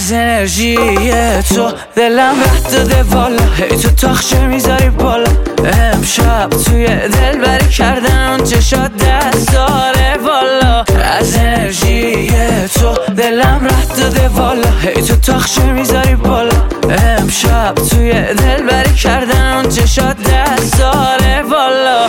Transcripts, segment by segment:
از انرژی تو دلم رد داده والا، هی تو تاخچه میذاری بالا. امشب توی دل بری کردن اون چشات دست داره والا. از انرژی تو دلم رد داده والا، هی تو تاخچه میذاری بالا. امشب توی دل بری کردن اون چشات دست داره والا.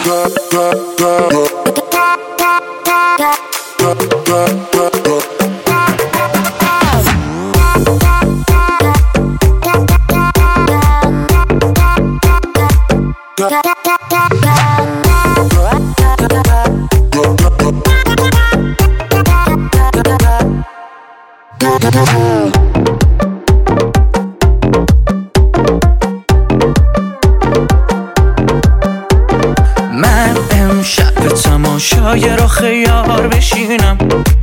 من امشب به تماشای رخ یار بشینم،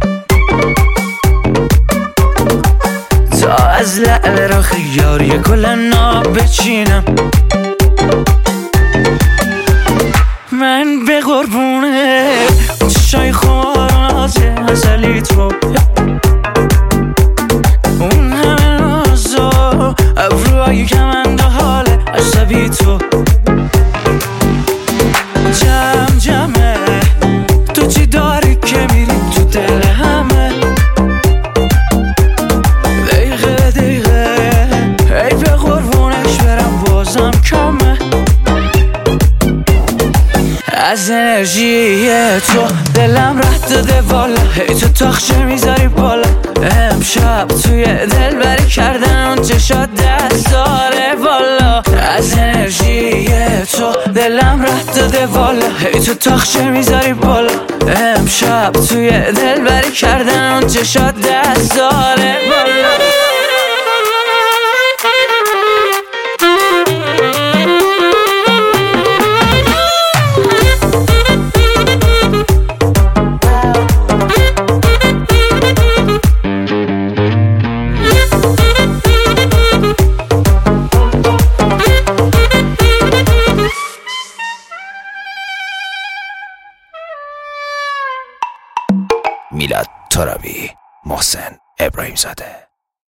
تا از لعل رخ یار یه گل ناب بچینم. من به قربونه چشای خمارات ازلی تو، اون همه نازو ابروهای کمنده حال عصبی تو. جمع جمعه تو چی داری که میری تو دل همه؟ دقیقه دقیقه ای به قربونش برم بازم کمه. از انرژی تو دلم رد داده والا، هی تو تاخچه میذاری بالا. امشب توی دل بری کردن اون چشات دست داره والا. از انرژی تو دلم رد داده والا، هی تو تاخچه میذاری بالا. امشب توی دل بری کردن اون چشات دست داره والا. میلاد ترابی، محسن ابراهیم زاده.